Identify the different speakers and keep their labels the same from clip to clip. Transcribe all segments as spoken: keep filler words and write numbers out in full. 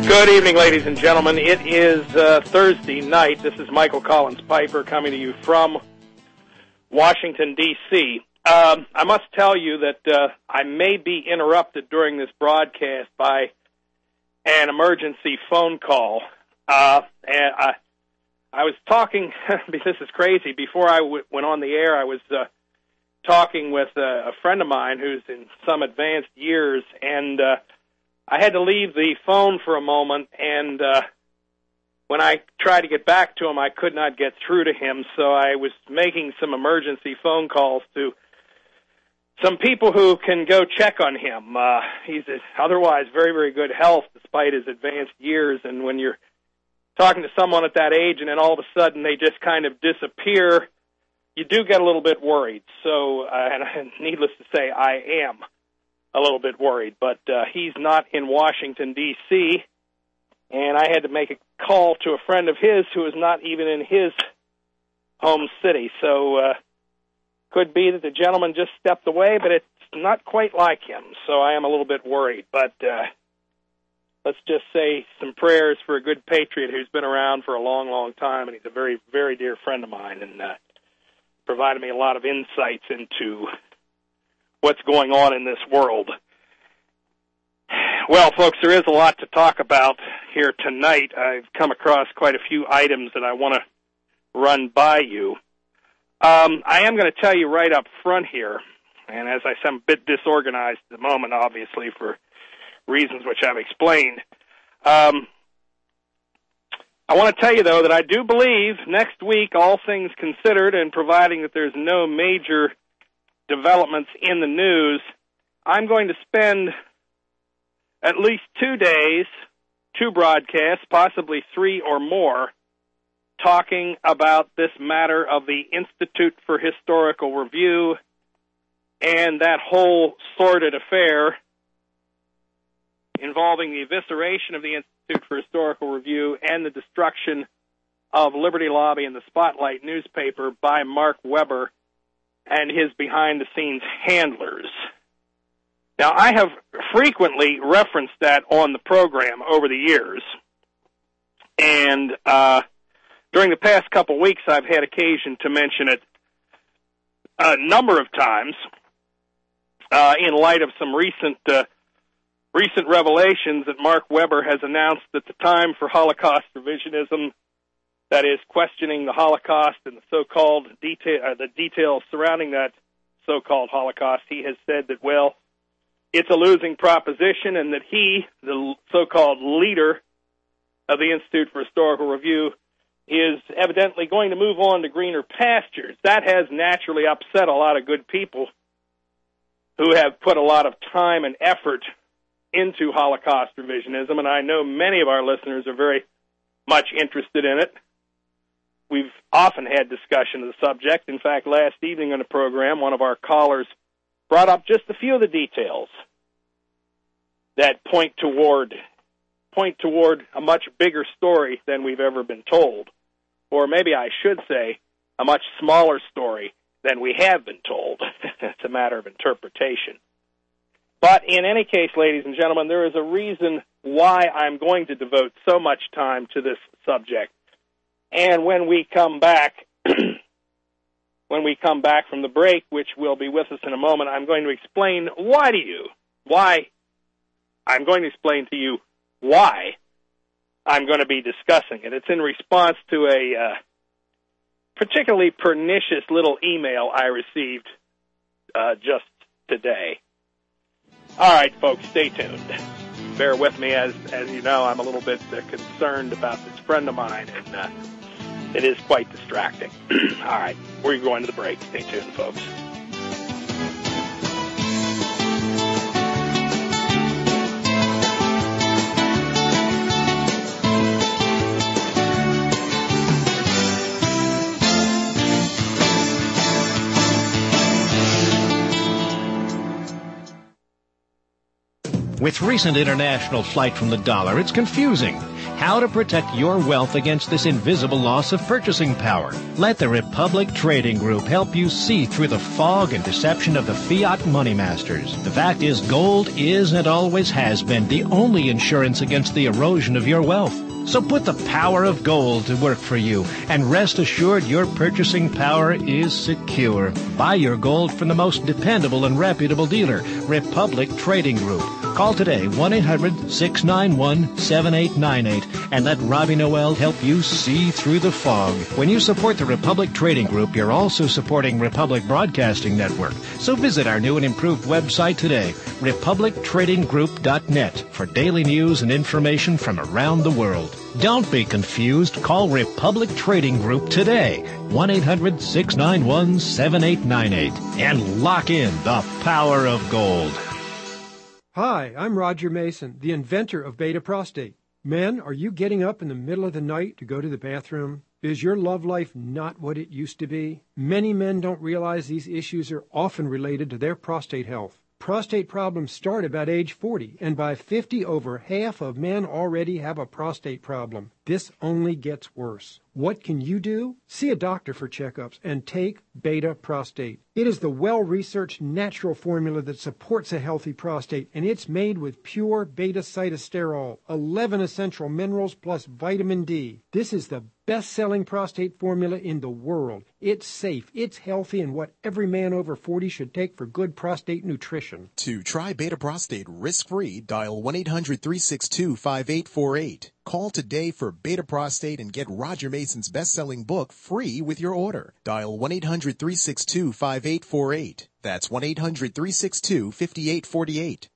Speaker 1: Good evening, ladies and gentlemen. It is uh, Thursday night. This is Michael Collins Piper coming to you from Washington, D C Um, I must tell you that uh, I may be interrupted during this broadcast by an emergency phone call. Uh, and I, I was talking, this is crazy, before I w- went on the air, I was uh, talking with uh, a friend of mine who's in some advanced years, and uh, I had to leave the phone for a moment, and uh, when I tried to get back to him, I could not get through to him, so I was making some emergency phone calls to some people who can go check on him. Uh, he's otherwise very, very good health despite his advanced years, and when you're talking to someone at that age and then all of a sudden they just kind of disappear, you do get a little bit worried. So, uh, and needless to say, I am a little bit worried, but uh, he's not in Washington, D C, and I had to make a call to a friend of his who is not even in his home city. So uh, could be that the gentleman just stepped away, but it's not quite like him, so I am a little bit worried. But uh, let's just say some prayers for a good patriot who's been around for a long, long time, and he's a very, very dear friend of mine, and uh, provided me a lot of insights into what's going on in this world. Well, folks, there is a lot to talk about here tonight. I've come across quite a few items that I want to run by you. Um, I am going to tell you right up front here, and as I said, I'm a bit disorganized at the moment, obviously, for reasons which I've explained. Um, I want to tell you, though, that I do believe next week, all things considered, and providing that there's no major developments in the news, I'm going to spend at least two days, two broadcasts, possibly three or more, talking about this matter of the Institute for Historical Review and that whole sordid affair involving the evisceration of the Institute for Historical Review and the destruction of Liberty Lobby and the Spotlight newspaper by Mark Weber and his behind-the-scenes handlers. Now, I have frequently referenced that on the program over the years, and uh, during the past couple of weeks, I've had occasion to mention it a number of times uh, in light of some recent uh, recent revelations that Mark Weber has announced that the time for Holocaust revisionism, that is, questioning the Holocaust and the so-called detail, uh, the details surrounding that so-called Holocaust, he has said that, well, it's a losing proposition, and that he, the so-called leader of the Institute for Historical Review, is evidently going to move on to greener pastures. That has naturally upset a lot of good people who have put a lot of time and effort into Holocaust revisionism, and I know many of our listeners are very much interested in it. We've often had discussion of the subject. In fact, last evening on the program, one of our callers brought up just a few of the details that point toward point toward a much bigger story than we've ever been told. Or maybe I should say a much smaller story than we have been told. It's a matter of interpretation. But in any case, ladies and gentlemen, there is a reason why I'm going to devote so much time to this subject. And when we come back, when we come back from the break, which will be with us in a moment, I'm going to explain why to you, why, I'm going to explain to you why I'm going to be discussing it. It's in response to a uh, particularly pernicious little email I received uh, just today. All right, folks, stay tuned. Bear with me. As as you know, I'm a little bit uh, concerned about this friend of mine, and uh, it is quite distracting. All right, we're going to the break. Stay tuned, folks.
Speaker 2: With recent international flight from the dollar, it's confusing. How to protect your wealth against this invisible loss of purchasing power. Let the Republic Trading Group help you see through the fog and deception of the fiat money masters. The fact is, gold is and always has been the only insurance against the erosion of your wealth. So put the power of gold to work for you, and rest assured your purchasing power is secure. Buy your gold from the most dependable and reputable dealer, Republic Trading Group. Call today, one eight hundred six nine one seven eight nine eight, and let Robbie Noel help you see through the fog. When you support the Republic Trading Group, you're also supporting Republic Broadcasting Network. So visit our new and improved website today, republic trading group dot net, for daily news and information from around the world. Don't be confused. Call Republic Trading Group today, one eight hundred six nine one seven eight nine eight, and lock in the power of gold.
Speaker 3: Hi, I'm Roger Mason, the inventor of Beta Prostate. Men, are you getting up in the middle of the night to go to the bathroom? Is your love life not what it used to be? Many men don't realize these issues are often related to their prostate health. Prostate problems start about age forty, and by fifty, over half of men already have a prostate problem. This only gets worse. What can you do? See a doctor for checkups and take Beta Prostate. It is the well-researched natural formula that supports a healthy prostate, and it's made with pure beta-cytosterol, eleven essential minerals plus vitamin D. This is the best-selling prostate formula in the world. It's safe, it's healthy, and what every man over forty should take for good prostate nutrition.
Speaker 4: To try Beta Prostate risk-free, dial one eight hundred three six two five eight four eight. Call today for Beta Prostate and get Roger Mason's best-selling book free with your order. Dial one eight hundred three six two five eight four eight. That's one eight hundred three six two five eight four eight.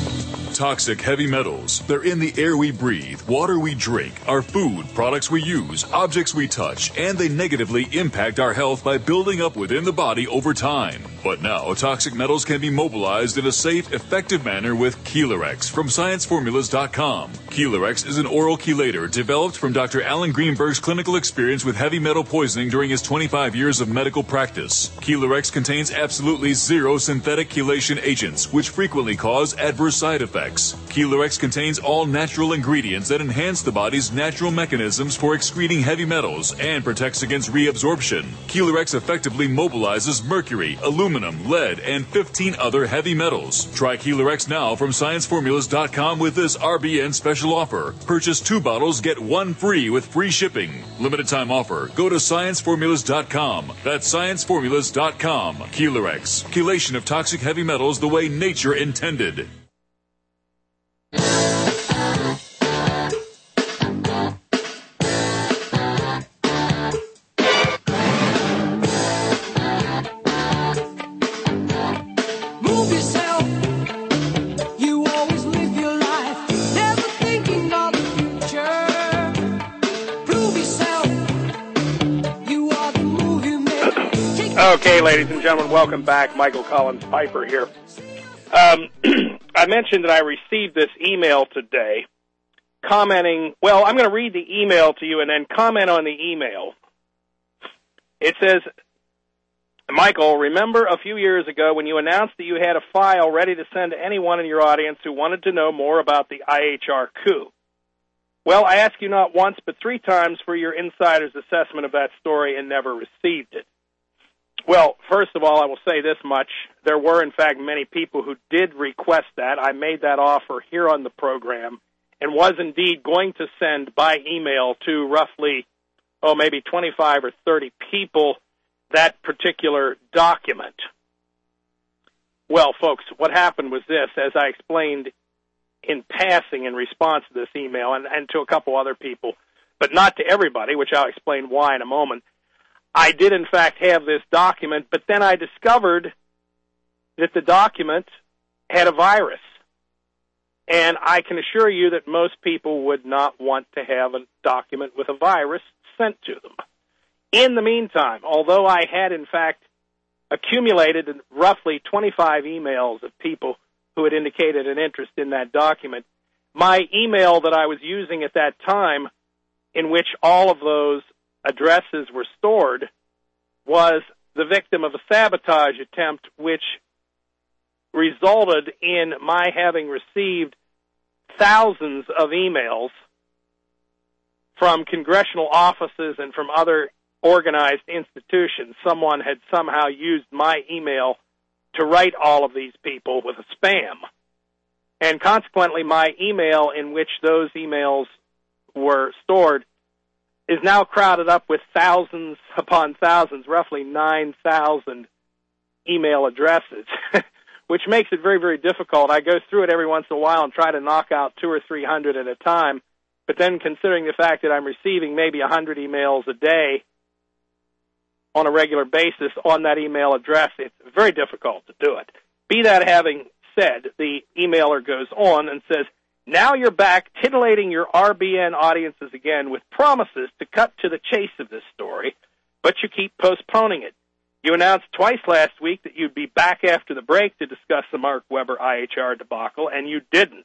Speaker 5: Toxic heavy metals. They're in the air we breathe, water we drink, our food, products we use, objects we touch, and they negatively impact our health by building up within the body over time. But now, toxic metals can be mobilized in a safe, effective manner with Chelarex from science formulas dot com. Chelarex is an oral chelator developed from Doctor Alan Greenberg's clinical experience with heavy metal poisoning during his twenty-five years of medical practice. Chelarex contains absolutely zero synthetic chelation agents, which frequently cause adverse side effects. Chelarex contains all natural ingredients that enhance the body's natural mechanisms for excreting heavy metals and protects against reabsorption. Chelarex effectively mobilizes mercury, aluminum, lead, and fifteen other heavy metals. Try Chelarex now from science formulas dot com with this R B N special offer. Purchase two bottles, get one free with free shipping. Limited time offer. Go to science formulas dot com. That's science formulas dot com. Chelarex. Chelation of toxic heavy metals the way nature intended.
Speaker 1: Okay, ladies and gentlemen, welcome back. Michael Collins Piper here. Um, I mentioned that I received this email today commenting, well, I'm going to read the email to you and then comment on the email. It says, Michael, remember a few years ago when you announced that you had a file ready to send to anyone in your audience who wanted to know more about the I H R coup? Well, I asked you not once but three times for your insider's assessment of that story and never received it. Well, first of all, I will say this much. There were, in fact, many people who did request that. I made that offer here on the program and was indeed going to send by email to roughly, oh, maybe twenty-five or thirty people that particular document. Well, folks, what happened was this, as I explained in passing in response to this email and, and to a couple other people, but not to everybody, which I'll explain why in a moment. I did, in fact, have this document, but then I discovered that the document had a virus. And I can assure you that most people would not want to have a document with a virus sent to them. In the meantime, although I had, in fact, accumulated roughly twenty-five emails of people who had indicated an interest in that document, my email that I was using at that time, in which all of those addresses were stored, was the victim of a sabotage attempt which resulted in my having received thousands of emails from congressional offices and from other organized institutions. Someone had somehow used my email to write all of these people with a spam. And consequently, my email in which those emails were stored is now crowded up with thousands upon thousands, roughly nine thousand email addresses, which makes it very, very difficult. I go through it every once in a while and try to knock out two or three hundred at a time, but then considering the fact that I'm receiving maybe a hundred emails a day on a regular basis on that email address, it's very difficult to do it. Be that having said, the emailer goes on and says, now you're back titillating your R B N audiences again with promises to cut to the chase of this story, but you keep postponing it. You announced twice last week that you'd be back after the break to discuss the Mark Webber I H R debacle, and you didn't.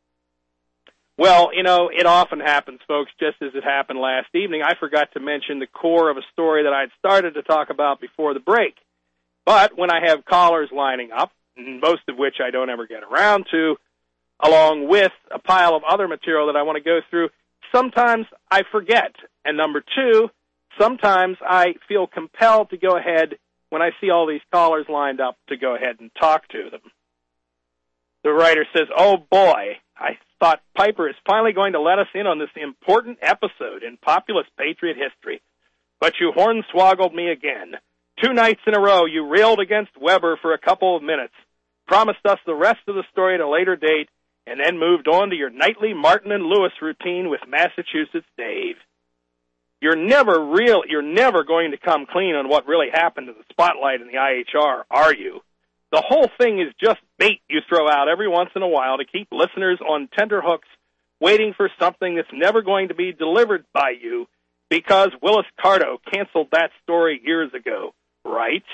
Speaker 1: Well, you know, it often happens, folks, just as it happened last evening. I forgot to mention the core of a story that I'd started to talk about before the break. But when I have callers lining up, most of which I don't ever get around to, along with a pile of other material that I want to go through, sometimes I forget. And number two, sometimes I feel compelled to go ahead, when I see all these callers lined up, to go ahead and talk to them. The writer says, oh boy, I thought Piper is finally going to let us in on this important episode in populist patriot history. But you hornswoggled me again. Two nights in a row, you railed against Webber for a couple of minutes, promised us the rest of the story at a later date, and then moved on to your nightly Martin and Lewis routine with Massachusetts Dave. You're never real. You're never going to come clean on what really happened to the Spotlight and the I H R, are you? The whole thing is just bait you throw out every once in a while to keep listeners on tenterhooks waiting for something that's never going to be delivered by you because Willis Carto canceled that story years ago, right?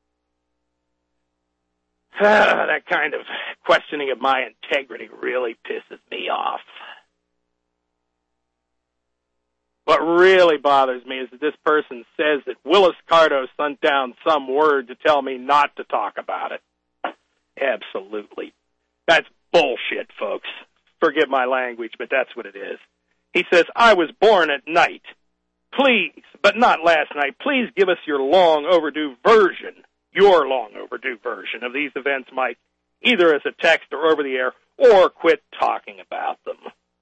Speaker 1: Ah, that kind of questioning of my integrity really pisses me off. What really bothers me is that this person says that Willis Carto sent down some word to tell me not to talk about it. Absolutely. That's bullshit, folks. Forgive my language, but that's what it is. He says, I was born at night. Please, but not last night, please give us your long overdue version, your long overdue version of these events, Mike, either as a text or over the air, or quit talking about them.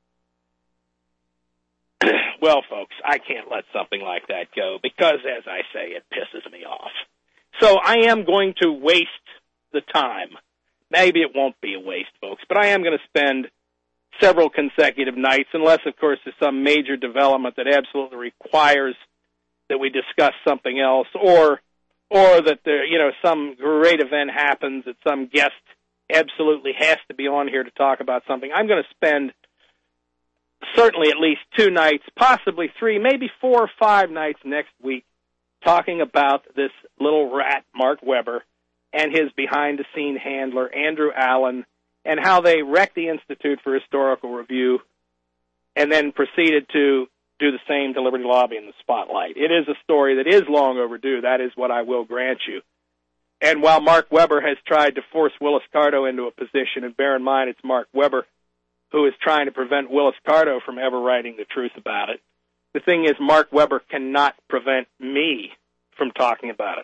Speaker 1: Well, folks, I can't let something like that go because, as I say, it pisses me off. So I am going to waste the time. Maybe it won't be a waste, folks, but I am going to spend several consecutive nights, unless, of course, there's some major development that absolutely requires that we discuss something else, or or that there, you know, some great event happens that some guest absolutely has to be on here to talk about something. I'm going to spend certainly at least two nights, possibly three, maybe four or five nights next week talking about this little rat, Mark Webber, and his behind-the-scene handler, Andrew Allen, and how they wrecked the Institute for Historical Review and then proceeded to do the same to Liberty Lobby in the Spotlight. It is a story that is long overdue. That is what I will grant you. And while Mark Webber has tried to force Willis Carto into a position, and bear in mind it's Mark Webber who is trying to prevent Willis Carto from ever writing the truth about it, the thing is Mark Webber cannot prevent me from talking about it.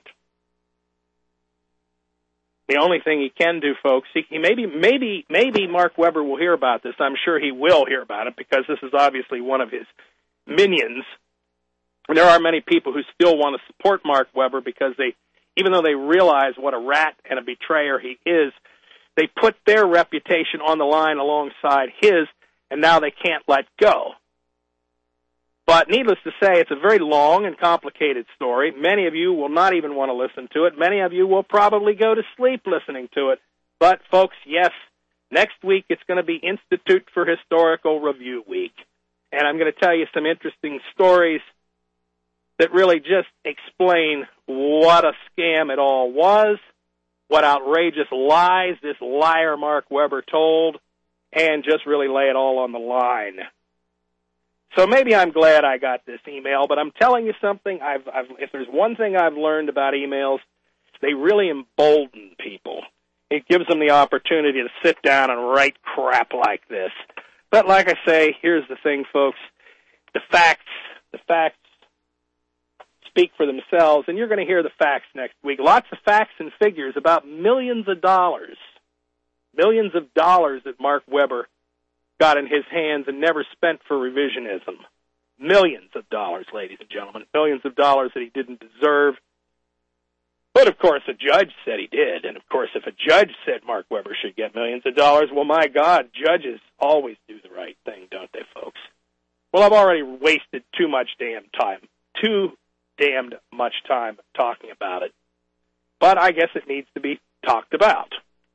Speaker 1: The only thing he can do, folks, he, he maybe, maybe, maybe Mark Webber will hear about this. I'm sure he will hear about it because this is obviously one of his minions. And there are many people who still want to support Mark Webber because they, even though they realize what a rat and a betrayer he is, they put their reputation on the line alongside his, and now they can't let go. But needless to say, it's a very long and complicated story. Many of you will not even want to listen to it. Many of you will probably go to sleep listening to it. But, folks, yes, next week it's going to be Institute for Historical Review Week. And I'm going to tell you some interesting stories that really just explain what a scam it all was, what outrageous lies this liar Mark Webber told, and just really lay it all on the line. So maybe I'm glad I got this email, but I'm telling you something. I've, I've, if there's one thing I've learned about emails, they really embolden people. it gives them the opportunity to sit down and write crap like this. But like I say, here's the thing, folks. The facts, the facts speak for themselves, and you're going to hear the facts next week. Lots of facts and figures about millions of dollars, millions of dollars that Mark Webber got in his hands and never spent for revisionism. Millions of dollars, ladies and gentlemen, millions of dollars that he didn't deserve. But, of course, a judge said he did. And, of course, if a judge said Mark Webber should get millions of dollars, well, my God, judges always do the right thing, don't they, folks? Well, I've already wasted too much damn time, too damned much time talking about it. But I guess it needs to be talked about.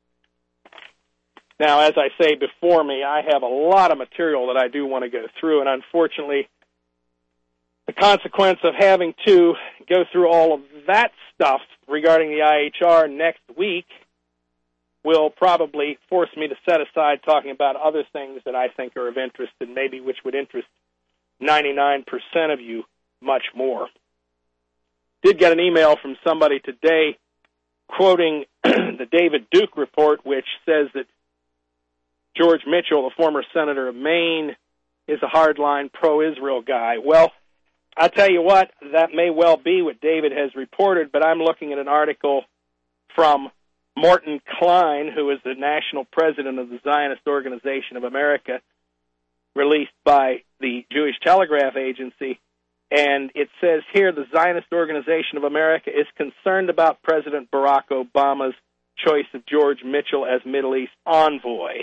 Speaker 1: Now, as I say before me, I have a lot of material that I do want to go through, and unfortunately, the consequence of having to go through all of that stuff regarding the I H R next week will probably force me to set aside talking about other things that I think are of interest and maybe which would interest ninety-nine percent of you much more. Did get an email from somebody today quoting the David Duke report, which says that George Mitchell, the former senator of Maine, is a hardline pro-Israel guy. Well, I'll tell you what, that may well be what David has reported, but I'm looking at an article from Morton Klein, who is the national president of the Zionist Organization of America, released by the Jewish Telegraph Agency, and it says here, the Zionist Organization of America is concerned about President Barack Obama's choice of George Mitchell as Middle East envoy.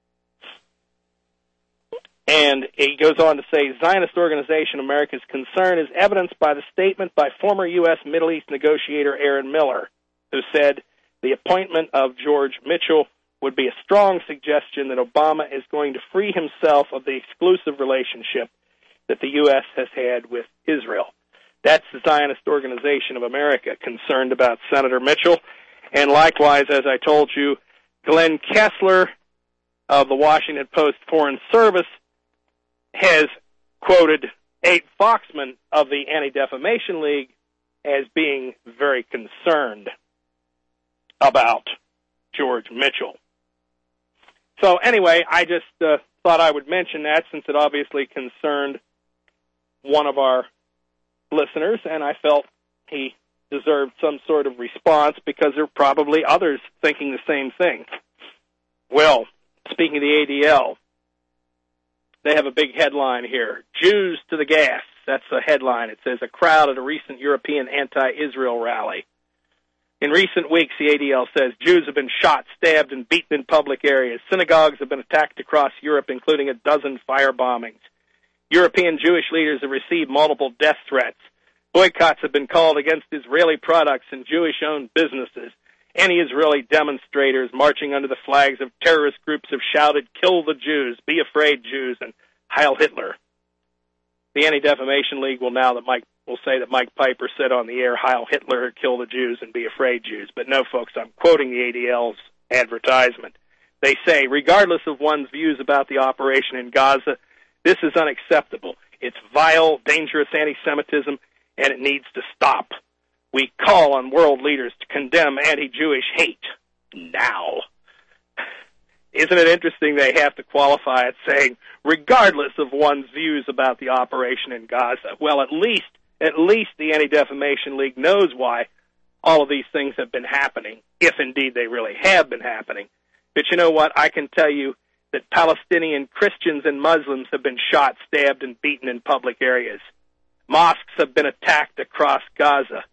Speaker 1: And he goes on to say, Zionist Organization America's concern is evidenced by the statement by former U S Middle East negotiator Aaron Miller, who said the appointment of George Mitchell would be a strong suggestion that Obama is going to free himself of the exclusive relationship that the U S has had with Israel. That's the Zionist Organization of America concerned about Senator Mitchell. And likewise, as I told you, Glenn Kessler of the Washington Post Foreign Service has quoted Abe Foxman of the Anti-Defamation League as being very concerned about George Mitchell. So anyway, I just uh, thought I would mention that since it obviously concerned one of our listeners, and I felt he deserved some sort of response because there are probably others thinking the same thing. Well, speaking of the A D L, they have a big headline here. Jews to the gas. That's the headline. It says, a crowd at a recent European anti-Israel rally. In recent weeks, the A D L says, Jews have been shot, stabbed, and beaten in public areas. Synagogues have been attacked across Europe, including a dozen fire bombings. European Jewish leaders have received multiple death threats. Boycotts have been called against Israeli products and Jewish-owned businesses. Anti-Israeli demonstrators marching under the flags of terrorist groups have shouted, kill the Jews, be afraid Jews, and Heil Hitler. The Anti-Defamation League will now that Mike will say that Mike Piper said on the air, Heil Hitler, kill the Jews, and be afraid Jews. But no, folks, I'm quoting the A D L's advertisement. They say, regardless of one's views about the operation in Gaza, this is unacceptable. It's vile, dangerous anti-Semitism, and it needs to stop. We call on world leaders to condemn anti-Jewish hate now. Isn't it interesting they have to qualify it saying, regardless of one's views about the operation in Gaza? Well, at least, at least the Anti-Defamation League knows why all of these things have been happening, if indeed they really have been happening. But you know what? I can tell you that Palestinian Christians and Muslims have been shot, stabbed, and beaten in public areas. Mosques have been attacked across Gaza.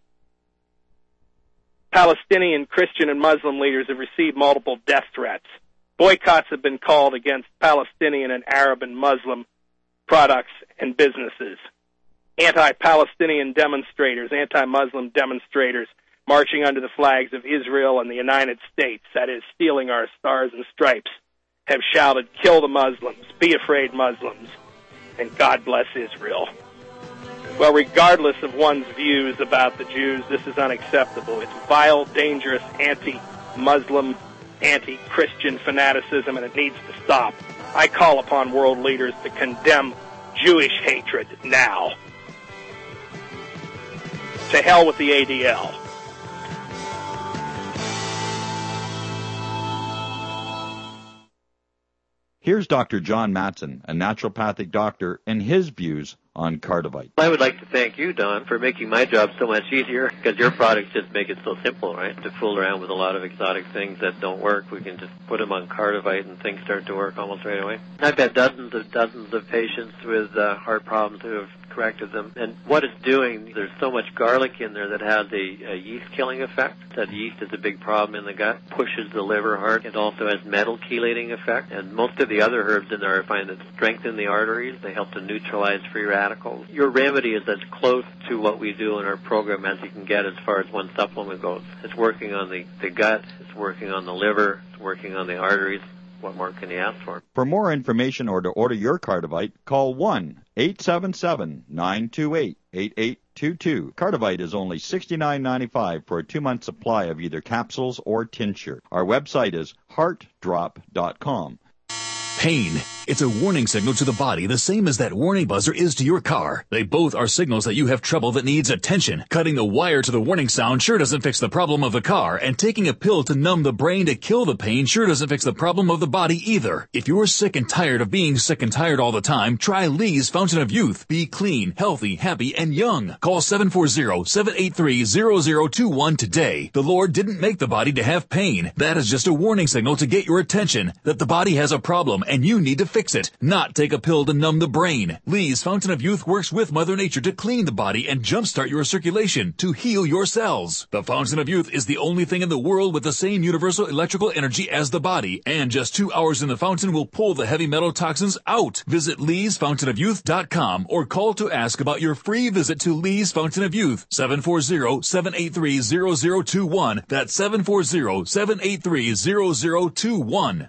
Speaker 1: Palestinian Christian and Muslim leaders have received multiple death threats. Boycotts have been called against Palestinian and Arab and Muslim products and businesses. Anti-Palestinian demonstrators, anti-Muslim demonstrators marching under the flags of Israel and the United States, that is, stealing our stars and stripes, have shouted, kill the Muslims, be afraid Muslims, and God bless Israel. Well, regardless of one's views about the Jews, this is unacceptable. It's vile, dangerous, anti-Muslim, anti-Christian fanaticism, and it needs to stop. I call upon world leaders to condemn Jewish hatred now. To hell with the A D L.
Speaker 6: Here's Doctor John Matson, a naturopathic doctor, and his views on Cardivite.
Speaker 7: I would like to thank you, Don, for making my job so much easier, because your products just make it so simple, right? To fool around with a lot of exotic things that don't work, we can just put them on Cardivite and things start to work almost right away. I've had dozens of dozens of patients with uh, heart problems who have corrected them. And what it's doing, there's so much garlic in there that has a, a yeast-killing effect. That yeast is a big problem in the gut, pushes the liver hard. It also has metal chelating effect. And most of the other herbs in there I find that strengthen the arteries. They help to neutralize free radicals. Your remedy is as close to what we do in our program as you can get as far as one supplement goes. It's working on the, the gut, it's working on the liver, it's working on the arteries. What more can you ask for?
Speaker 6: For more information or to order your Cardivite, call one eight seven seven, nine two eight, eight eight two two. Cardivite is only sixty-nine ninety-five for a two-month supply of either capsules or tincture. Our website is heart drop dot com.
Speaker 5: Pain. It's a warning signal to the body, the same as that warning buzzer is to your car. They both are signals that you have trouble that needs attention. Cutting the wire to the warning sound sure doesn't fix the problem of the car, and taking a pill to numb the brain to kill the pain sure doesn't fix the problem of the body either. If you're sick and tired of being sick and tired all the time, try Lee's Fountain of Youth. Be clean, healthy, happy, and young. Call seven four zero, seven eight three, zero zero two one today. The Lord didn't make the body to have pain. That is just a warning signal to get your attention that the body has a problem and you need to fix it, not take a pill to numb the brain. Lee's Fountain of Youth works with Mother Nature to clean the body and jumpstart your circulation to heal your cells. The Fountain of Youth is the only thing in the world with the same universal electrical energy as the body, and just two hours in the fountain will pull the heavy metal toxins out. Visit lees fountain of youth dot com or call to ask about your free visit to Lee's Fountain of Youth, seven four zero, seven eight three, zero zero two one. That's seven four zero, seven eight three, zero zero two one.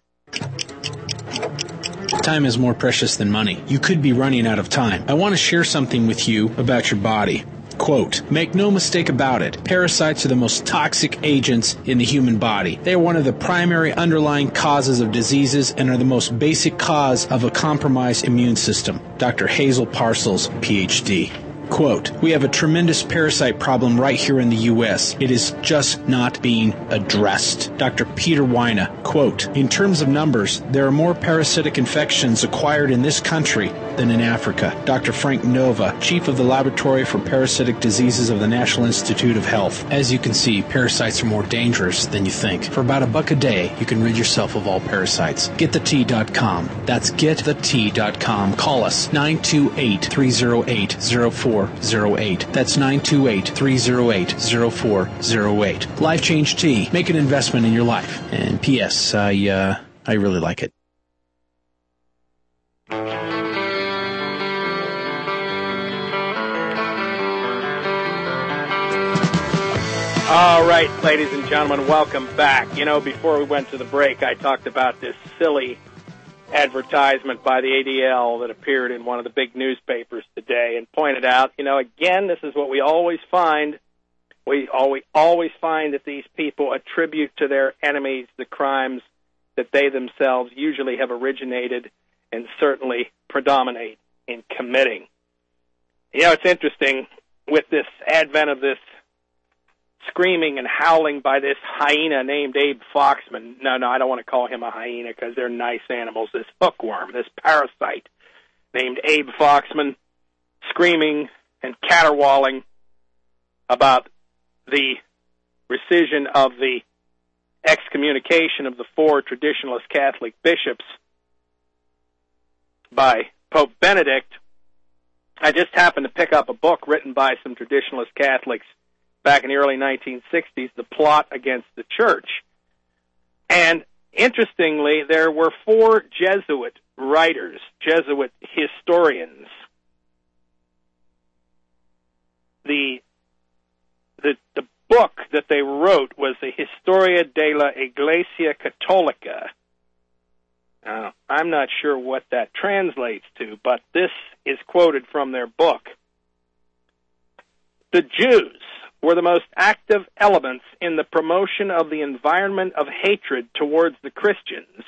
Speaker 8: Time is more precious than money. You could be running out of time. I want to share something with you about your body. Quote, make no mistake about it, parasites are the most toxic agents in the human body. They are one of the primary underlying causes of diseases and are the most basic cause of a compromised immune system. Doctor Hazel Parcels, P H D. Quote, we have a tremendous parasite problem right here in the U S. It is just not being addressed. Doctor Peter Weina, quote, in terms of numbers, there are more parasitic infections acquired in this country than in Africa. Doctor Frank Nova, chief of the Laboratory for Parasitic Diseases of the National Institute of Health. As you can see, parasites are more dangerous than you think. For about a buck a day, you can rid yourself of all parasites. get the tea dot com. That's get the tea dot com. Call us, nine two eight, three zero eight, zero four zero eight. That's nine two eight, three zero eight, zero four zero eight. Life Change Tea. Make an investment in your life. And P S. I, uh, I really like it.
Speaker 1: All right, ladies and gentlemen, welcome back. You know, before we went to the break, I talked about this silly advertisement by the A D L that appeared in one of the big newspapers today and pointed out, you know, again, this is what we always find. We always, always find that these people attribute to their enemies the crimes that they themselves usually have originated and certainly predominate in committing. You know, it's interesting with this advent of this screaming and howling by this hyena named Abe Foxman. No, no, I don't want to call him a hyena because they're nice animals. This hookworm, this parasite named Abe Foxman, screaming and caterwauling about the rescission of the excommunication of the four traditionalist Catholic bishops by Pope Benedict. I just happened to pick up a book written by some traditionalist Catholics back in the early nineteen sixties, The Plot Against the Church. And interestingly, there were four Jesuit writers, Jesuit historians. The, the, the book that they wrote was the Historia de la Iglesia Católica. Now, I'm not sure what that translates to, but this is quoted from their book. The Jews were the most active elements in the promotion of the environment of hatred towards the Christians,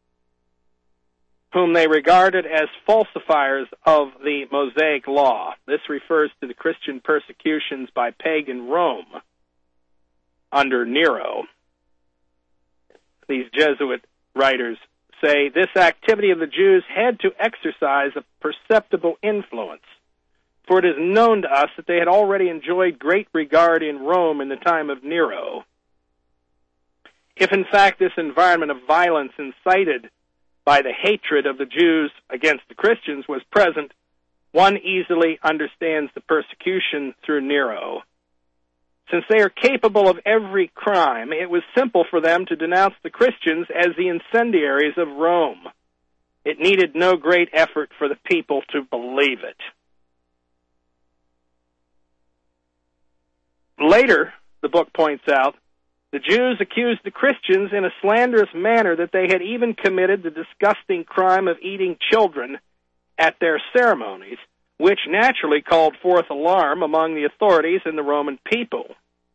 Speaker 1: whom they regarded as falsifiers of the Mosaic Law. This refers to the Christian persecutions by pagan Rome under Nero. These Jesuit writers say this activity of the Jews had to exercise a perceptible influence, for it is known to us that they had already enjoyed great regard in Rome in the time of Nero. If, in fact, this environment of violence incited by the hatred of the Jews against the Christians was present, one easily understands the persecution through Nero. Since they are capable of every crime, it was simple for them to denounce the Christians as the incendiaries of Rome. It needed no great effort for the people to believe it. Later, the book points out, the Jews accused the Christians in a slanderous manner that they had even committed the disgusting crime of eating children at their ceremonies, which naturally called forth alarm among the authorities and the Roman people.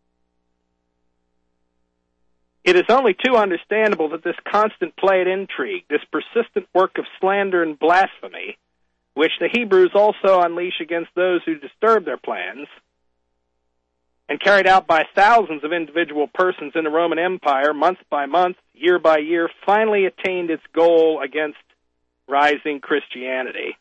Speaker 1: It is only too understandable that this constant play at intrigue, this persistent work of slander and blasphemy, which the Hebrews also unleash against those who disturb their plans, and carried out by thousands of individual persons in the Roman Empire, month by month, year by year, finally attained its goal against rising Christianity.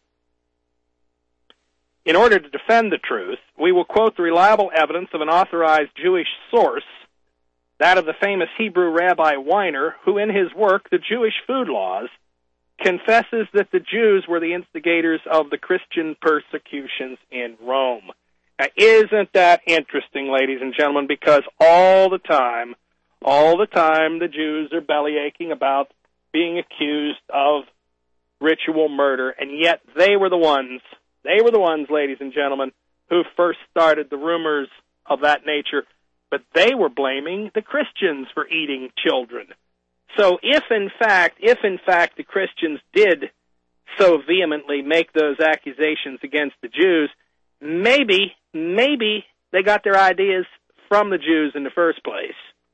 Speaker 1: In order to defend the truth, we will quote the reliable evidence of an authorized Jewish source, that of the famous Hebrew Rabbi Weiner, who in his work, The Jewish Food Laws, confesses that the Jews were the instigators of the Christian persecutions in Rome. Now, isn't that interesting, ladies and gentlemen, because all the time, all the time the Jews are bellyaching about being accused of ritual murder, and yet they were the ones, they were the ones, ladies and gentlemen, who first started the rumors of that nature, but they were blaming the Christians for eating children. So if in fact, if in fact the Christians did so vehemently make those accusations against the Jews, maybe, maybe they got their ideas from the Jews in the first place.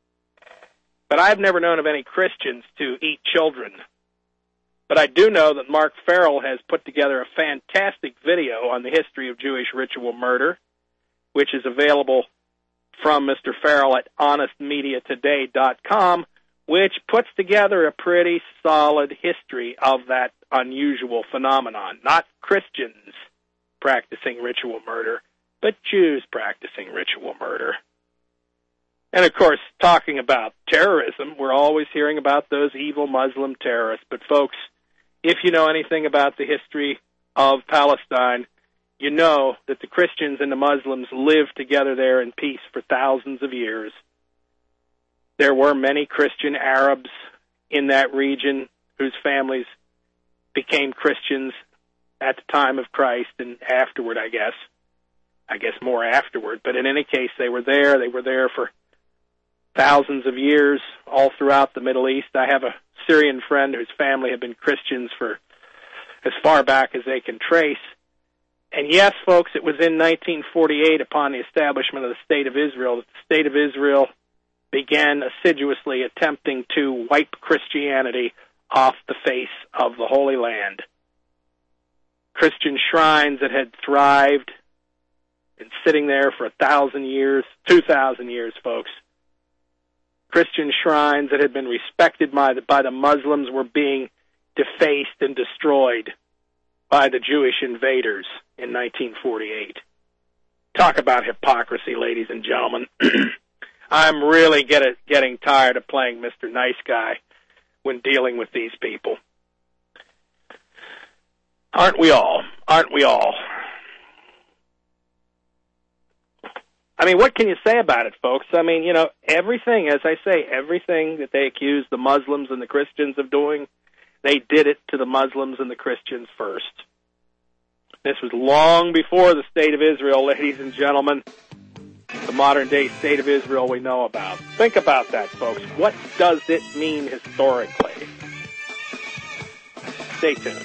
Speaker 1: But I've never known of any Christians to eat children. But I do know that Mark Farrell has put together a fantastic video on the history of Jewish ritual murder, which is available from Mister Farrell at honest media today dot com, which puts together a pretty solid history of that unusual phenomenon. Not Christians practicing ritual murder, but Jews practicing ritual murder. And, of course, talking about terrorism, we're always hearing about those evil Muslim terrorists. But, folks, if you know anything about the history of Palestine, you know that the Christians and the Muslims lived together there in peace for thousands of years. There were many Christian Arabs in that region whose families became Christians at the time of Christ and afterward, I guess. I guess more afterward. But in any case, they were there. They were there for thousands of years all throughout the Middle East. I have a Syrian friend whose family had been Christians for as far back as they can trace. And yes, folks, it was in nineteen forty-eight, upon the establishment of the State of Israel, that the State of Israel began assiduously attempting to wipe Christianity off the face of the Holy Land. Christian shrines that had thrived and sitting there for a thousand years, two thousand years, folks. Christian shrines that had been respected by the, by the Muslims were being defaced and destroyed by the Jewish invaders in nineteen forty-eight. Talk about hypocrisy, ladies and gentlemen. I'm really get it, getting tired of playing Mister Nice Guy when dealing with these people. Aren't we all? Aren't we all? I mean, what can you say about it, folks? I mean, you know, everything, as I say, everything that they accuse the Muslims and the Christians of doing, they did it to the Muslims and the Christians first. This was long before the State of Israel, ladies and gentlemen, the modern-day State of Israel we know about. Think about that, folks. What does it mean historically? Stay tuned.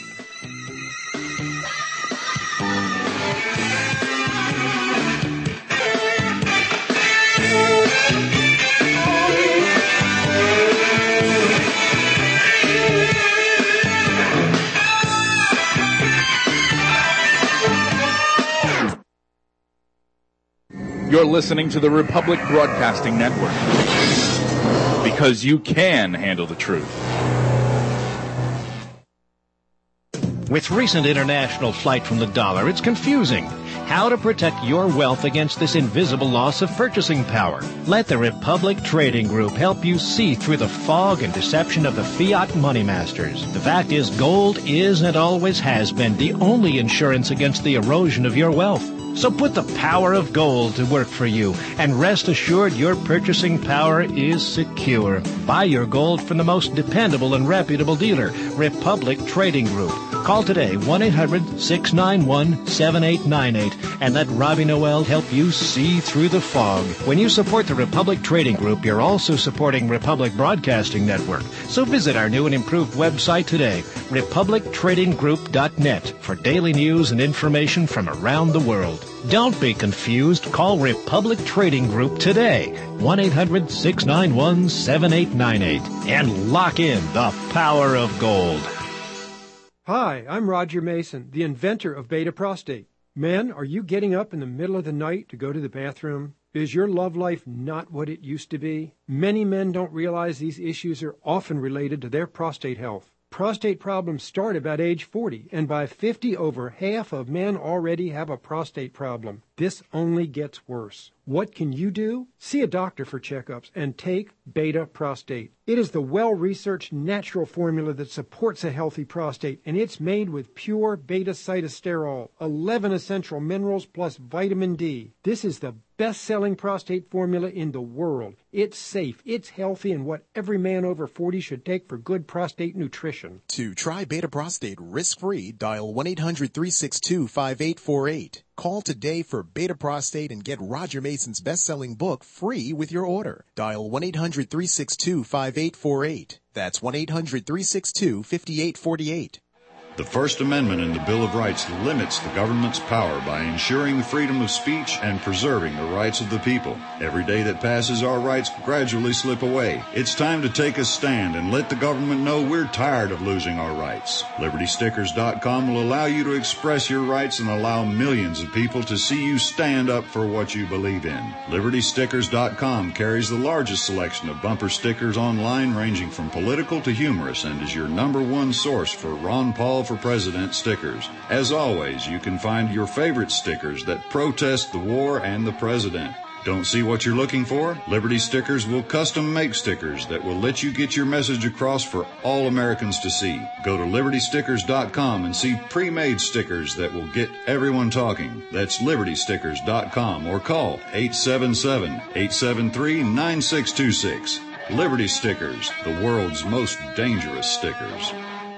Speaker 9: You're listening to the Republic Broadcasting Network, because you can handle the truth.
Speaker 2: With recent international flight from the dollar, it's confusing. How to protect your wealth against this invisible loss of purchasing power. Let the Republic Trading Group help you see through the fog and deception of the fiat money masters. The fact is, gold is and always has been the only insurance against the erosion of your wealth. So put the power of gold to work for you, and rest assured your purchasing power is secure. Buy your gold from the most dependable and reputable dealer, Republic Trading Group. Call today, one eight hundred six nine one seven eight nine eight, and let Robbie Noel help you see through the fog. When you support the Republic Trading Group, you're also supporting Republic Broadcasting Network. So visit our new and improved website today, republic trading group dot net, for daily news and information from around the world. Don't be confused. Call Republic Trading Group today, one eight hundred six nine one seven eight nine eight, and lock in the power of gold.
Speaker 3: Hi, I'm Roger Mason, the inventor of Beta Prostate. Men, are you getting up in the middle of the night to go to the bathroom? Is your love life not what it used to be? Many men don't realize these issues are often related to their prostate health. Prostate problems start about age forty, and by fifty, over half of men already have a prostate problem. This only gets worse. What can you do? See a doctor for checkups and take Beta Prostate. It is the well-researched natural formula that supports a healthy prostate, and it's made with pure beta-cytosterol, eleven essential minerals plus vitamin D. This is the best-selling prostate formula in the world. It's safe, it's healthy, and what every man over forty should take for good prostate nutrition.
Speaker 4: To try Beta Prostate risk-free, dial one eight hundred three six two five eight four eight. Call today for Beta Prostate and get Roger Mason's best-selling book free with your order. Dial one eight hundred three six two five eight four eight. That's one eight hundred three six two five eight four eight.
Speaker 10: The First Amendment in the Bill of Rights limits the government's power by ensuring the freedom of speech and preserving the rights of the people. Every day that passes, our rights gradually slip away. It's time to take a stand and let the government know we're tired of losing our rights. Liberty Stickers dot com will allow you to express your rights and allow millions of people to see you stand up for what you believe in. Liberty Stickers dot com carries the largest selection of bumper stickers online, ranging from political to humorous, and is your number one source for Ron Paul for President stickers. As always, you can find your favorite stickers that protest the war and the president. Don't see what you're looking for? Liberty Stickers will custom make stickers that will let you get your message across for all Americans to see. Go to Liberty Stickers dot com and see pre-made stickers that will get everyone talking. That's Liberty Stickers dot com, or call eight seven seven, eight seven three, nine six two six. Liberty Stickers, the world's most dangerous stickers.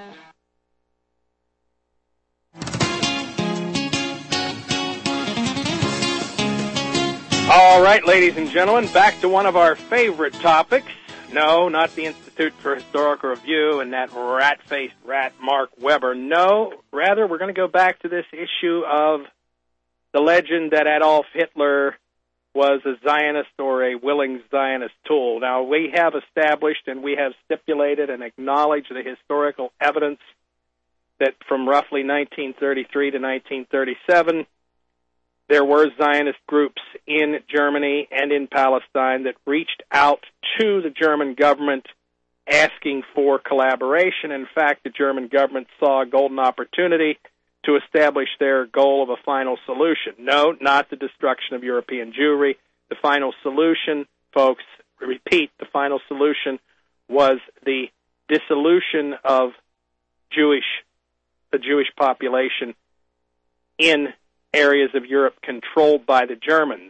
Speaker 1: All right, ladies and gentlemen, back to one of our favorite topics. No, not the Institute for Historical Review and that rat-faced rat Mark Weber. No, rather, we're going to go back to this issue of the legend that Adolf Hitler was a Zionist or a willing Zionist tool. Now, we have established and we have stipulated and acknowledged the historical evidence that from roughly nineteen thirty-three to nineteen thirty-seven, there were Zionist groups in Germany and in Palestine that reached out to the German government asking for collaboration. In fact, the German government saw a golden opportunity to establish their goal of a final solution. No, not the destruction of European Jewry. The final solution, folks, repeat, the final solution was the dissolution of Jewish, the Jewish population in areas of Europe controlled by the Germans.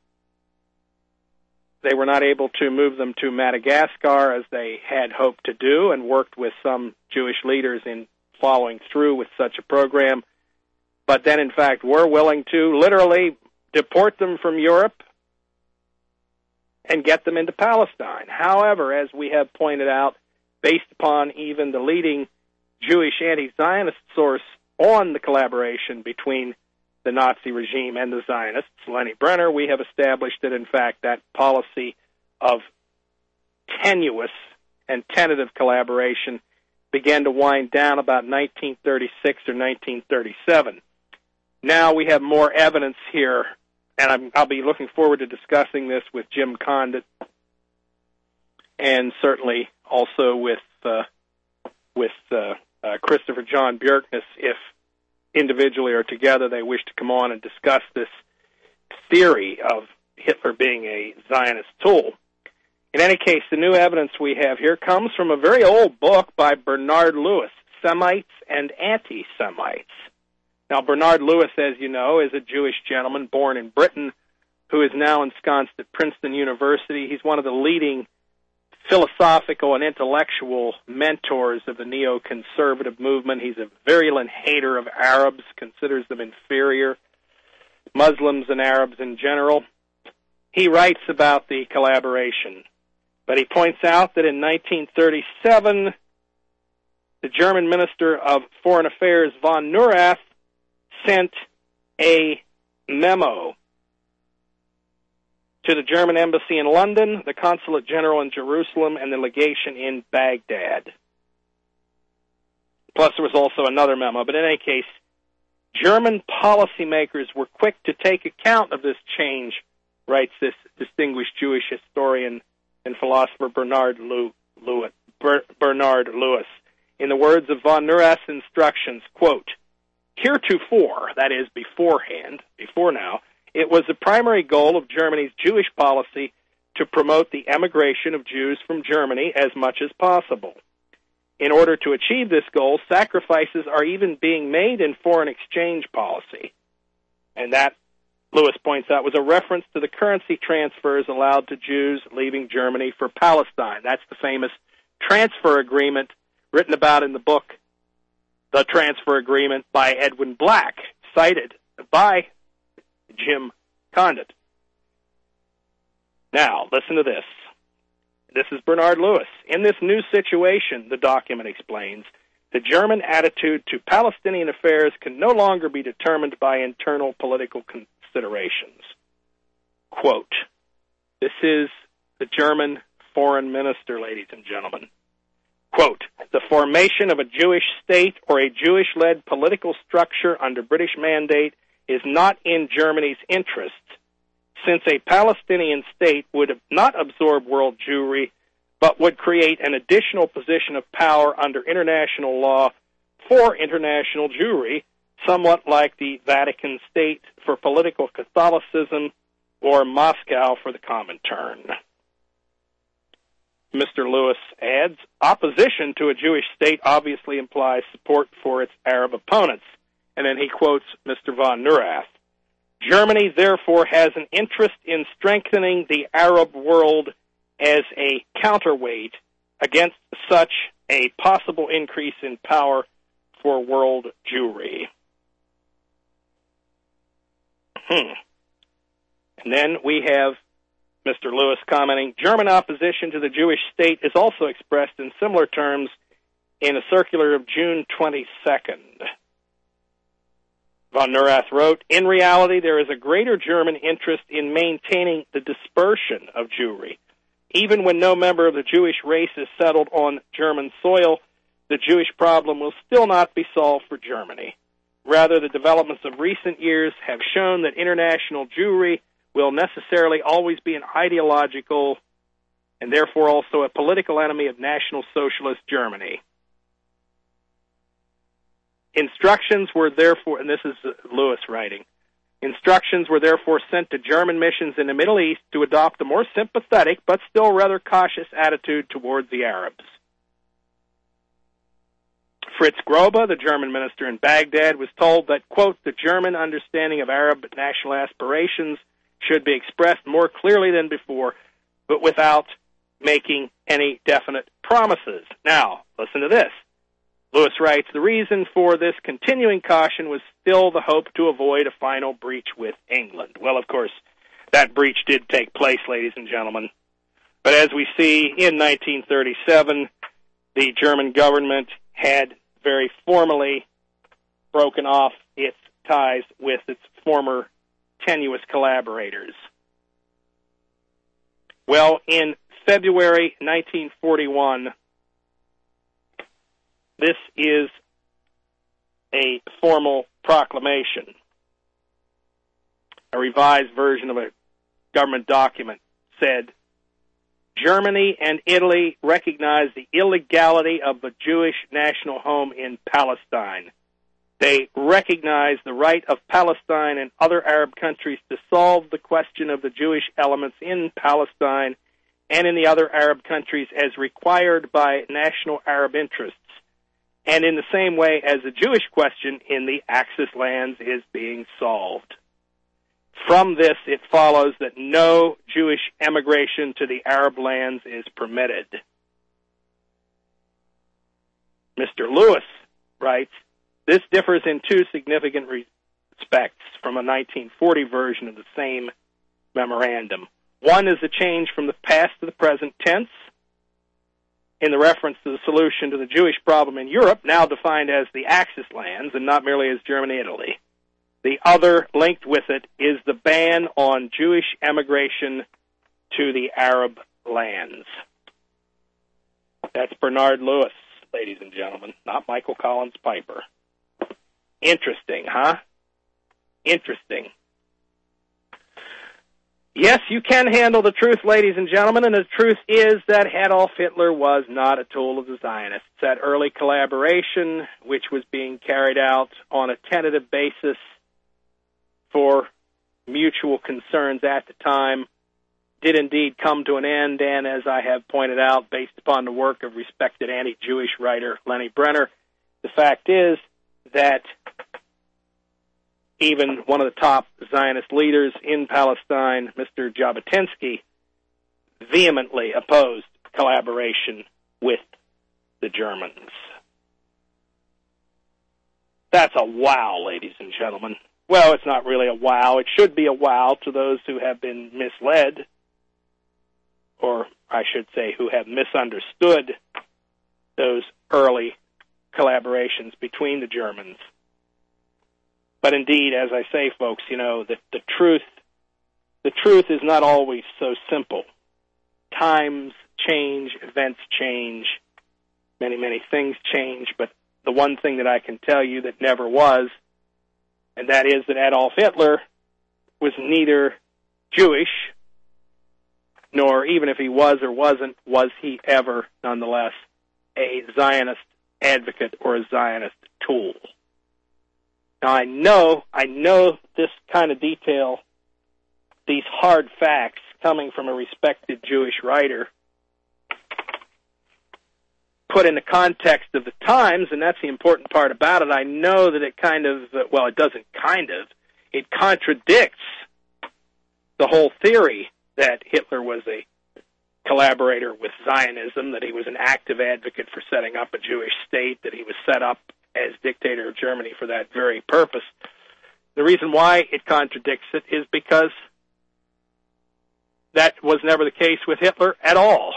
Speaker 1: They were not able to move them to Madagascar as they had hoped to do, and worked with some Jewish leaders in following through with such a program, but then in fact were willing to literally deport them from Europe and get them into Palestine. However, as we have pointed out, based upon even the leading Jewish anti-Zionist source on the collaboration between the Nazi regime and the Zionists, Lenny Brenner, we have established that, in fact, that policy of tenuous and tentative collaboration began to wind down about nineteen thirty-six or nineteen thirty-seven. Now we have more evidence here, and I'm, I'll be looking forward to discussing this with Jim Condit, and certainly also with uh, with uh, uh, Christopher John Bjerknes, if individually or together they wish to come on and discuss this theory of Hitler being a Zionist tool. In any case, the new evidence we have here comes from a very old book by Bernard Lewis, Semites and Anti-Semites. Now, Bernard Lewis, as you know, is a Jewish gentleman born in Britain who is now ensconced at Princeton University. He's one of the leading philosophical and intellectual mentors of the neoconservative movement. He's a virulent hater of Arabs, considers them inferior, Muslims and Arabs in general. He writes about the collaboration, but he points out that in nineteen thirty-seven, the German Minister of Foreign Affairs, von Neurath, sent a memo to the German embassy in London, the consulate general in Jerusalem, and the legation in Baghdad. Plus, there was also another memo. But in any case, German policymakers were quick to take account of this change, writes this distinguished Jewish historian and philosopher Bernard Lew, Lewis, Ber, Bernard Lewis. In the words of von Neurath's instructions, quote, heretofore, that is beforehand, before now, it was the primary goal of Germany's Jewish policy to promote the emigration of Jews from Germany as much as possible. In order to achieve this goal, sacrifices are even being made in foreign exchange policy. And that, Lewis points out, was a reference to the currency transfers allowed to Jews leaving Germany for Palestine. That's the famous transfer agreement written about in the book, The Transfer Agreement by Edwin Black, cited by Jim Condit. Now, listen to this. This is Bernard Lewis. In this new situation, the document explains, the German attitude to Palestinian affairs can no longer be determined by internal political considerations. Quote, this is the German foreign minister, ladies and gentlemen. Quote, the formation of a Jewish state or a Jewish-led political structure under British mandate is not in Germany's interests, since a Palestinian state would not absorb world Jewry, but would create an additional position of power under international law for international Jewry, somewhat like the Vatican State for political Catholicism or Moscow for the Comintern. Mister Lewis adds, opposition to a Jewish state obviously implies support for its Arab opponents. And then he quotes Mister von Neurath. Germany, therefore, has an interest in strengthening the Arab world as a counterweight against such a possible increase in power for world Jewry. Hmm. And then we have Mister Lewis commenting, German opposition to the Jewish state is also expressed in similar terms in a circular of June twenty-second. Von Neurath wrote, in reality, there is a greater German interest in maintaining the dispersion of Jewry. Even when no member of the Jewish race is settled on German soil, the Jewish problem will still not be solved for Germany. Rather, the developments of recent years have shown that international Jewry will necessarily always be an ideological and therefore also a political enemy of National Socialist Germany. Instructions were therefore, and this is Lewis writing, instructions were therefore sent to German missions in the Middle East to adopt a more sympathetic but still rather cautious attitude towards the Arabs. Fritz Grobe, the German minister in Baghdad, was told that, quote, the German understanding of Arab national aspirations should be expressed more clearly than before, but without making any definite promises. Now, listen to this. Lewis writes, the reason for this continuing caution was still the hope to avoid a final breach with England. Well, of course, that breach did take place, ladies and gentlemen. But as we see, in nineteen thirty-seven, the German government had very formally broken off its ties with its former tenuous collaborators. Well, in February nineteen forty-one, this is a formal proclamation. A revised version of a government document said, Germany and Italy recognize the illegality of the Jewish national home in Palestine. They recognize the right of Palestine and other Arab countries to solve the question of the Jewish elements in Palestine and in the other Arab countries as required by national Arab interests, and in the same way as the Jewish question in the Axis lands is being solved. From this, it follows that no Jewish emigration to the Arab lands is permitted. Mister Lewis writes, this differs in two significant respects from a nineteen forty version of the same memorandum. One is the change from the past to the present tense in the reference to the solution to the Jewish problem in Europe, now defined as the Axis lands and not merely as Germany and Italy. The other, linked with it, is the ban on Jewish emigration to the Arab lands. That's Bernard Lewis, ladies and gentlemen, not Michael Collins Piper. Interesting, huh? Interesting. Yes, you can handle the truth, ladies and gentlemen, and the truth is that Adolf Hitler was not a tool of the Zionists. That early collaboration, which was being carried out on a tentative basis for mutual concerns at the time, did indeed come to an end, and as I have pointed out, based upon the work of respected anti-Jewish writer Lenny Brenner, the fact is that even one of the top Zionist leaders in Palestine, Mister Jabotinsky, vehemently opposed collaboration with the Germans. That's a wow, ladies and gentlemen. Well, it's not really a wow. It should be a wow to those who have been misled, or I should say who have misunderstood those early collaborations between the Germans. But indeed, as I say, folks, you know, that the truth, the truth is not always so simple. Times change, events change, many, many things change, but the one thing that I can tell you that never was, and that is that Adolf Hitler was neither Jewish, nor, even if he was or wasn't, was he ever, nonetheless, a Zionist advocate or a Zionist tool. Now, I know, I know this kind of detail, these hard facts coming from a respected Jewish writer, put in the context of the times, and that's the important part about it. I know that it kind of, well, it doesn't kind of, it contradicts the whole theory that Hitler was a collaborator with Zionism, that he was an active advocate for setting up a Jewish state, that he was set up as dictator of Germany for that very purpose. The reason why it contradicts it is because that was never the case with Hitler at all.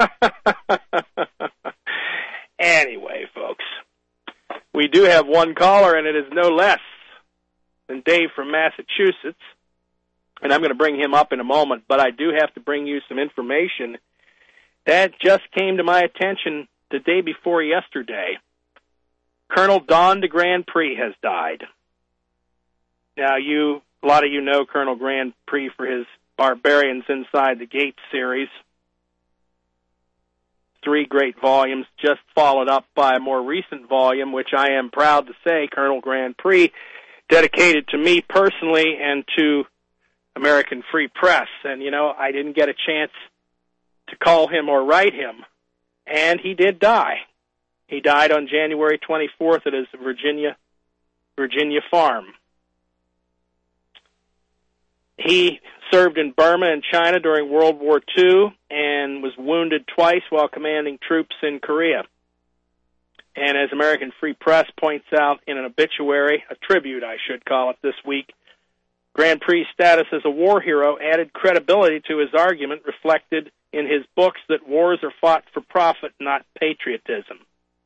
Speaker 1: Anyway, folks, we do have one caller, and it is no less than Dave from Massachusetts, and I'm going to bring him up in a moment, but I do have to bring you some information that just came to my attention the day before yesterday. Colonel Don de Grand Prix has died. Now, you, a lot of you know Colonel Grand Prix for his Barbarians Inside the Gates series. Three great volumes, just followed up by a more recent volume, which I am proud to say, Colonel Grand Prix, dedicated to me personally and to American Free Press. And, you know, I didn't get a chance to call him or write him, and he did die. He died on January twenty-fourth at his Virginia, Virginia farm. He served in Burma and China during World War Two and was wounded twice while commanding troops in Korea. And as American Free Press points out in an obituary, a tribute I should call it this week, Grand Prix's status as a war hero added credibility to his argument reflected in his books that wars are fought for profit, not patriotism.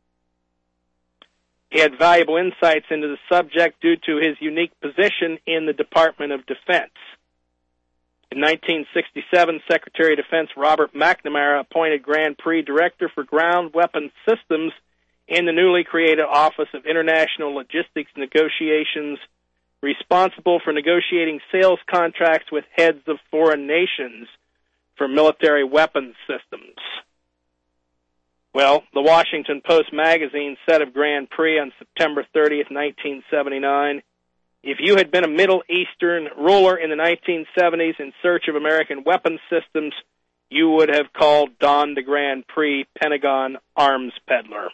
Speaker 1: He had valuable insights into the subject due to his unique position in the Department of Defense. In nineteen sixty-seven, Secretary of Defense Robert McNamara appointed Grand Prix Director for Ground Weapons Systems in the newly created Office of International Logistics Negotiations, responsible for negotiating sales contracts with heads of foreign nations for military weapons systems. Well, the Washington Post magazine said of Grand Prix on September thirtieth, nineteen seventy-nine, if you had been a Middle Eastern ruler in the nineteen seventies in search of American weapons systems, you would have called Don de Grand Prix Pentagon arms peddler.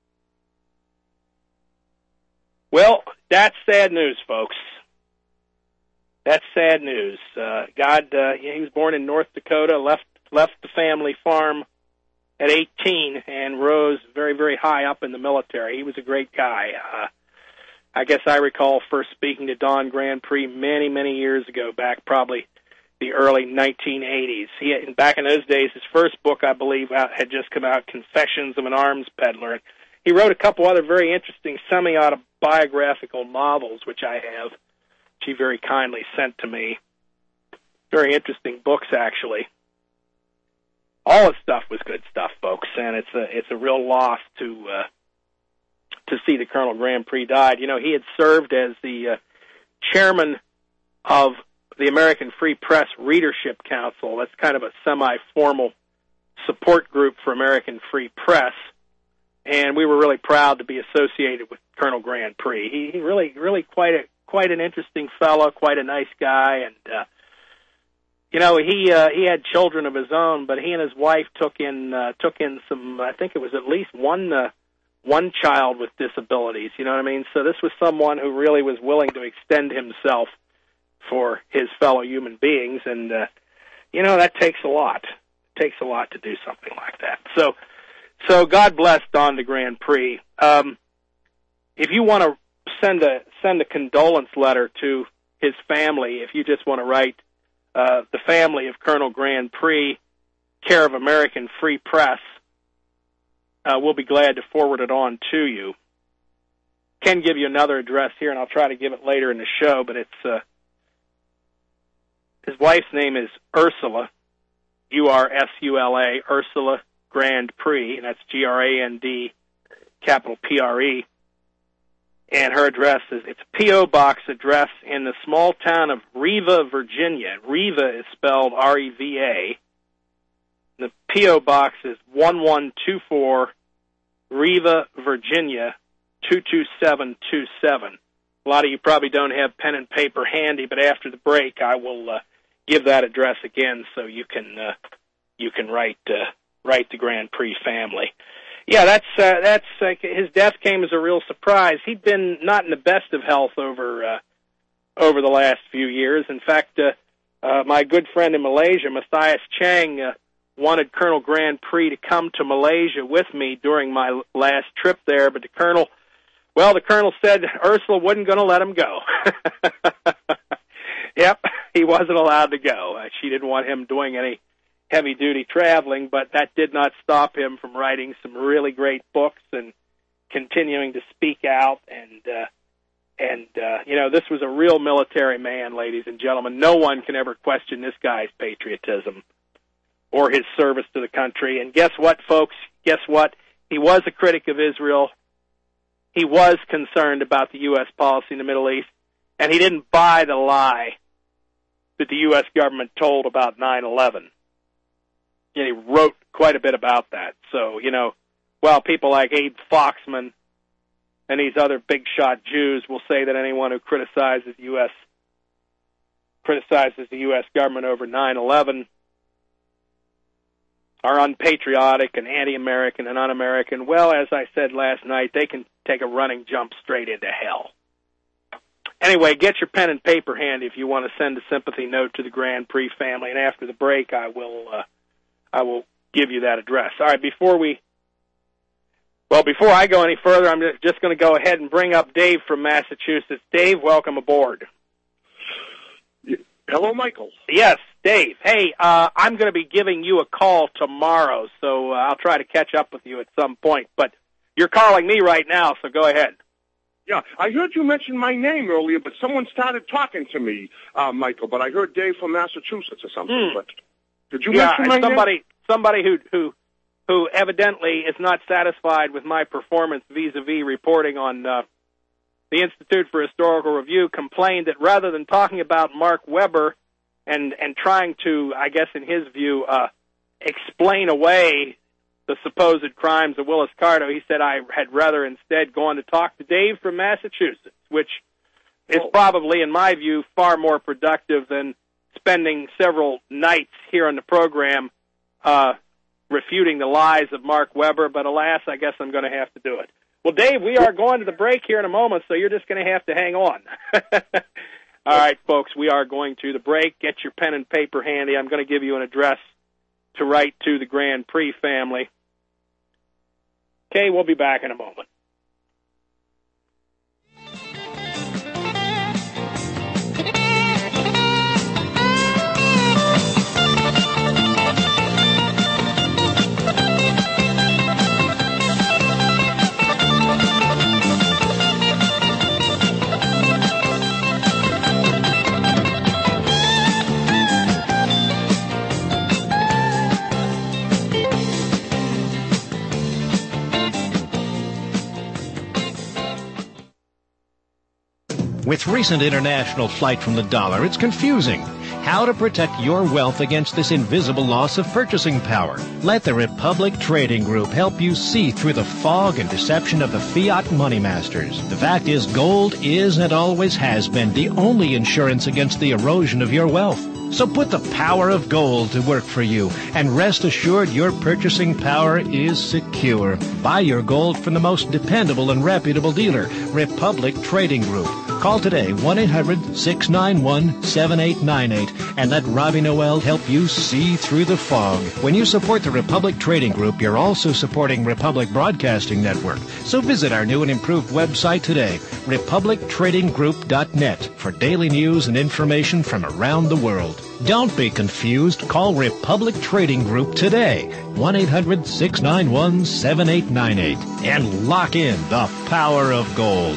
Speaker 1: Well, that's sad news, folks. That's sad news. Uh, God, uh, he was born in North Dakota, left left the family farm at eighteen, and rose very, very high up in the military. He was a great guy. Uh, I guess I recall first speaking to Don Grand Prix many, many years ago, back probably the early nineteen eighties. He had, back in those days, his first book, I believe, out, had just come out, Confessions of an Arms Peddler. He wrote a couple other very interesting semi-autobiographical novels, which I have, which he very kindly sent to me. Very interesting books, actually. All his stuff was good stuff, folks, and it's a it's a real loss to uh, to see that Colonel Grand Prix died. You know, he had served as the uh, chairman of the American Free Press Readership Council. That's kind of a semi-formal support group for American Free Press, and we were really proud to be associated with Colonel Grand Prix. He, he really, really quite a quite an interesting fellow, quite a nice guy, and uh, you know he uh, he had children of his own, but he and his wife took in uh, took in some. I think it was at least one uh, one child with disabilities. You know what I mean? So this was someone who really was willing to extend himself for his fellow human beings, and uh, you know that takes a lot. It takes a lot to do something like that. So, so God bless Don de Grand Prix. Um, if you want to send a send a condolence letter to his family, if you just want to write uh, the family of Colonel Grand Prix, care of American Free Press, uh, we'll be glad to forward it on to you. Can give you another address here, and I'll try to give it later in the show, but it's uh, his wife's name is Ursula, U R S U L A, Ursula Grand Prix, and that's G R A N D, capital P R E. And her address is, it's a P O box address in the small town of Riva, Virginia. Riva is spelled R E V A. The P O box is one one two four, Riva, Virginia, two two seven two seven. A lot of you probably don't have pen and paper handy, but after the break, I will uh, give that address again so you can uh, you can write uh, write the Grand Prix family. Yeah, that's uh, that's uh, his death came as a real surprise. He'd been not in the best of health over uh, over the last few years. In fact, uh, uh, my good friend in Malaysia, Matthias Chang, uh, wanted Colonel Grand Prix to come to Malaysia with me during my last trip there, but the colonel, well, the colonel said Ursula wasn't going to let him go. Yep, he wasn't allowed to go. Uh, she didn't want him doing any heavy-duty traveling, but that did not stop him from writing some really great books and continuing to speak out. And, uh, and uh, you know, this was a real military man, ladies and gentlemen. No one can ever question this guy's patriotism or his service to the country. And guess what, folks? Guess what? He was a critic of Israel. He was concerned about the U S policy in the Middle East, and he didn't buy the lie that the U S government told about nine eleven. And he wrote quite a bit about that. So, you know, while people like Abe Foxman and these other big-shot Jews will say that anyone who criticizes the U S criticizes the U S government over nine eleven are unpatriotic and anti-American and un-American, well, as I said last night, they can take a running jump straight into hell. Anyway, get your pen and paper handy if you want to send a sympathy note to the Grand Prix family, and after the break, I will uh, I will give you that address. All right, before we, well, before I go any further, I'm just going to go ahead and bring up Dave from Massachusetts. Dave, welcome aboard.
Speaker 11: Hello, Michael.
Speaker 1: Yes, Dave. Hey, uh, I'm going to be giving you a call tomorrow, so uh, I'll try to catch up with you at some point. But you're calling me right now, so go ahead.
Speaker 11: Yeah, I heard you mention my name earlier, but someone started talking to me, uh, Michael. But I heard Dave from Massachusetts or something.
Speaker 1: Hmm.
Speaker 11: But did you
Speaker 1: yeah,
Speaker 11: mention my
Speaker 1: somebody,
Speaker 11: name?
Speaker 1: Somebody who who who evidently is not satisfied with my performance vis-a-vis reporting on uh, the Institute for Historical Review complained that rather than talking about Mark Weber and, and trying to, I guess in his view, uh, explain away the supposed crimes of Willis Carto. He said, I had rather instead go on to talk to Dave from Massachusetts, which is probably, in my view, far more productive than spending several nights here on the program uh, refuting the lies of Mark Weber. But alas, I guess I'm going to have to do it. Well, Dave, we are going to the break here in a moment, so you're just going to have to hang on. All right, folks, we are going to the break. Get your pen and paper handy. I'm going to give you an address to write to the Grand Prix family. Okay, we'll be back in a moment.
Speaker 2: With recent international flight from the dollar, it's confusing. How to protect your wealth against this invisible loss of purchasing power. Let the Republic Trading Group help you see through the fog and deception of the fiat money masters. The fact is, gold is and always has been the only insurance against the erosion of your wealth. So put the power of gold to work for you, and rest assured your purchasing power is secure. Buy your gold from the most dependable and reputable dealer, Republic Trading Group. Call today, one eight hundred six nine one seven eight nine eight, and let Robbie Noel help you see through the fog. When you support the Republic Trading Group, you're also supporting Republic Broadcasting Network. So visit our new and improved website today, republic trading group dot net, for daily news and information from around the world. Don't be confused. Call Republic Trading Group today, one eight hundred six nine one seven eight nine eight, and lock in the power of gold.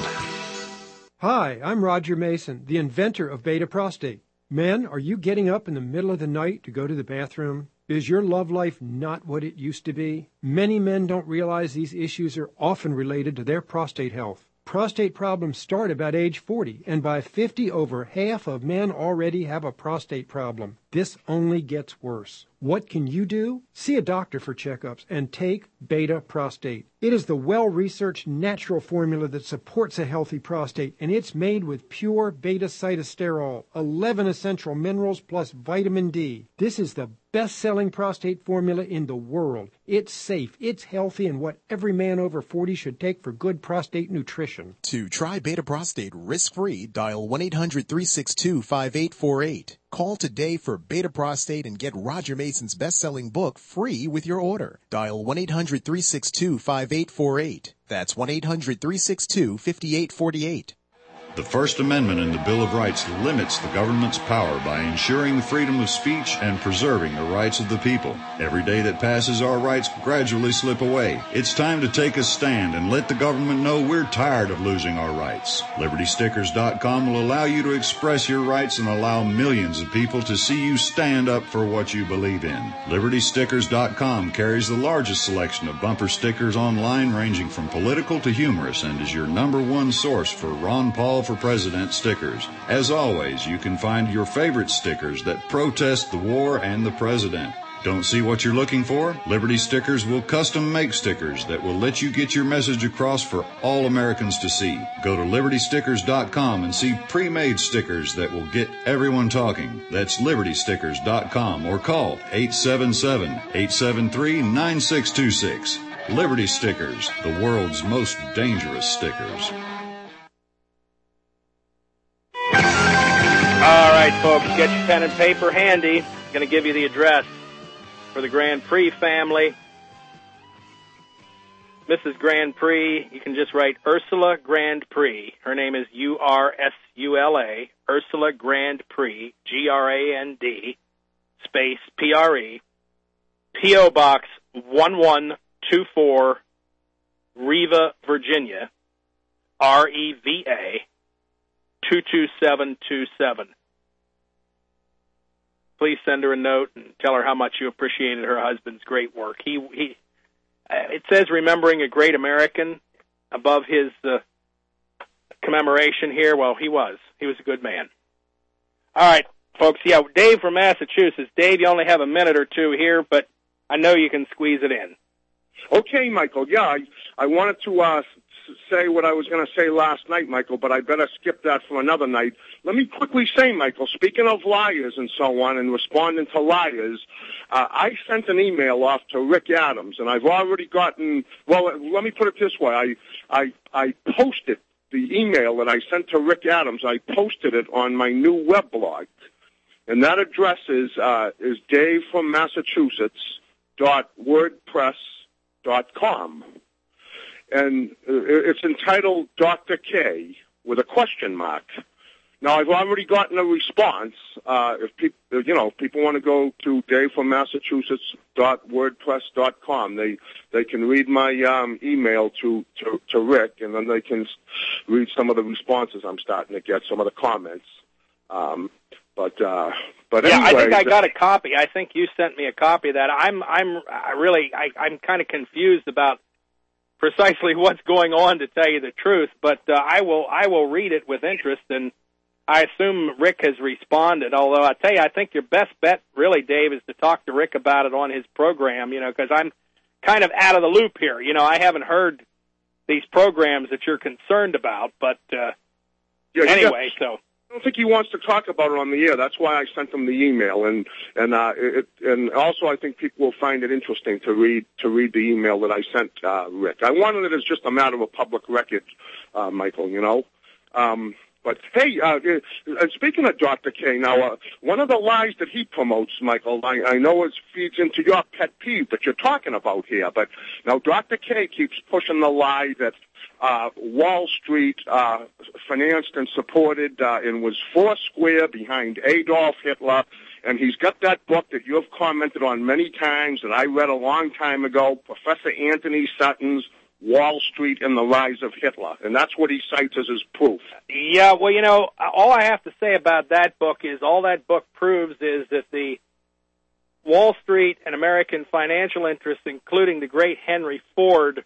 Speaker 3: Hi, I'm Roger Mason, the inventor of Beta Prostate. Men, are you getting up in the middle of the night to go to the bathroom? Is your love life not what it used to be? Many men don't realize these issues are often related to their prostate health. Prostate problems start about age forty, and by fifty, over half of men already have a prostate problem. This only gets worse. What can you do? See a doctor for checkups and take Beta Prostate. It is the well-researched natural formula that supports a healthy prostate, and it's made with pure beta-cytosterol, eleven essential minerals plus vitamin D. This is the best-selling prostate formula in the world. It's safe, it's healthy, and what every man over forty should take for good prostate nutrition.
Speaker 4: To try Beta Prostate risk-free, dial one eight hundred three six two five eight four eight. Call today for Beta Prostate and get Roger Mason's best-selling book free with your order. Dial one eight hundred three six two five eight four eight. That's one eight hundred three six two five eight four eight.
Speaker 10: The First Amendment in the Bill of Rights limits the government's power by ensuring the freedom of speech and preserving the rights of the people. Every day that passes, our rights gradually slip away. It's time to take a stand and let the government know we're tired of losing our rights. Liberty Stickers dot com will allow you to express your rights and allow millions of people to see you stand up for what you believe in. Liberty Stickers dot com carries the largest selection of bumper stickers online, ranging from political to humorous, and is your number one source for Ron Paul for President stickers. As always, you can find your favorite stickers that protest the war and the president. Don't see what you're looking for? Liberty Stickers will custom make stickers that will let you get your message across for all Americans to see. Go to Liberty Stickers dot com and see pre-made stickers that will get everyone talking. That's Liberty Stickers dot com, or call eight seven seven, eight seven three, nine six two six. Liberty Stickers, the world's most dangerous stickers.
Speaker 1: All right, folks, get your pen and paper handy. I'm going to give you the address for the Grand Prix family. Missus Grand Prix, you can just write Ursula Grand Prix. Her name is U R S U L A, Ursula Grand Prix, G R A N D, space P R E, P O Box one one two four, Riva, Virginia, R E V A, two two seven two seven. Please send her a note and tell her how much you appreciated her husband's great work. He, he, uh, it says remembering a great American above his uh, commemoration here. Well, he was. He was a good man. All right, folks. Yeah, Dave from Massachusetts. Dave, you only have a minute or two here, but I know you can squeeze it in.
Speaker 11: Okay, Michael. Yeah, I, I wanted to uh, say what I was going to say last night, Michael, but I better skip that for another night. Let me quickly say, Michael, speaking of liars and so on and responding to liars, uh, I sent an email off to Rick Adams, and I've already gotten, well, let me put it this way. I, I, I posted the email that I sent to Rick Adams. I posted it on my new web blog, and that address is, uh, is Dave from Massachusetts dot wordpress dot com. And it's entitled Doctor K with a question mark. Now, I've already gotten a response. Uh, if people, you know, people want to go to Dave from Massachusetts dot wordpress dot com, they they can read my um, email to, to to Rick, and then they can read some of the responses I'm starting to get, some of the comments. Um, but uh, but
Speaker 1: yeah,
Speaker 11: anyway,
Speaker 1: I think I got a copy. I think you sent me a copy of that. I'm I'm I really I, I'm kind of confused about precisely what's going on, to tell you the truth, but uh, I will I will read it with interest, and I assume Rick has responded, although I tell you, I think your best bet, really, Dave, is to talk to Rick about it on his program, you know, because I'm kind of out of the loop here. You know, I haven't heard these programs that you're concerned about, but uh,
Speaker 11: yeah,
Speaker 1: anyway,
Speaker 11: yeah.
Speaker 1: so...
Speaker 11: I don't think he wants to talk about it on the air. That's why I sent him the email, and and uh, it, and also I think people will find it interesting to read to read the email that I sent uh, Rick. I wanted it as just a matter of public record, uh, Michael. You know, um, but hey, uh, uh, speaking of Doctor K, now uh, one of the lies that he promotes, Michael, I, I know it feeds into your pet peeve that you're talking about here. But now Doctor K keeps pushing the lie that Uh, Wall Street uh, financed and supported uh, and was foursquare behind Adolf Hitler, and he's got that book that you've commented on many times that I read a long time ago, Professor Anthony Sutton's Wall Street and the Rise of Hitler, and that's what he cites as his proof.
Speaker 1: Yeah, well, you know, all I have to say about that book is all that book proves is that the Wall Street and American financial interests, including the great Henry Ford,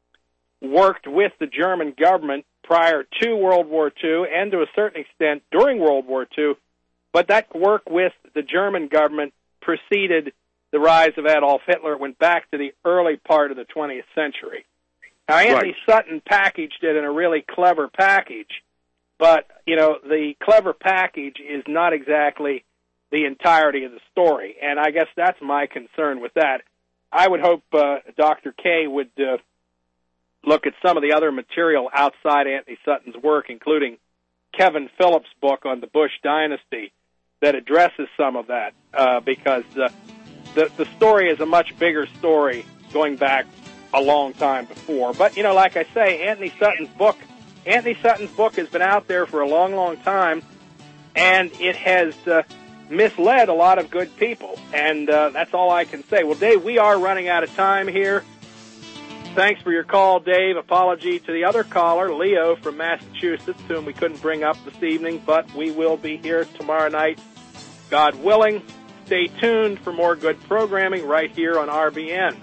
Speaker 1: worked with the German government prior to World War Two and to a certain extent during World War Two, but that work with the German government preceded the rise of Adolf Hitler. It went back to the early part of the twentieth century. Now, Anthony
Speaker 11: Right.
Speaker 1: Sutton packaged it in a really clever package, but, you know, the clever package is not exactly the entirety of the story, and I guess that's my concern with that. I would hope uh, Doctor K would uh, look at some of the other material outside Anthony Sutton's work, including Kevin Phillips' book on the Bush dynasty that addresses some of that, uh, because uh, the, the story is a much bigger story going back a long time before. But, you know, like I say, Anthony Sutton's book, Anthony Sutton's book has been out there for a long, long time, and it has uh, misled a lot of good people, and uh, that's all I can say. Well, Dave, we are running out of time here. Thanks for your call, Dave. Apology to the other caller, Leo from Massachusetts, whom we couldn't bring up this evening, but we will be here tomorrow night, God willing. Stay tuned for more good programming right here on R B N.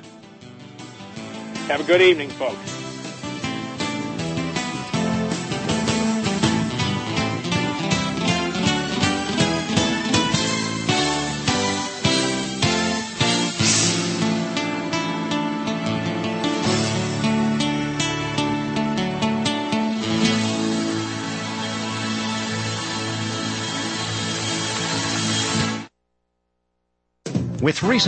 Speaker 1: Have a good evening, folks.
Speaker 2: With recent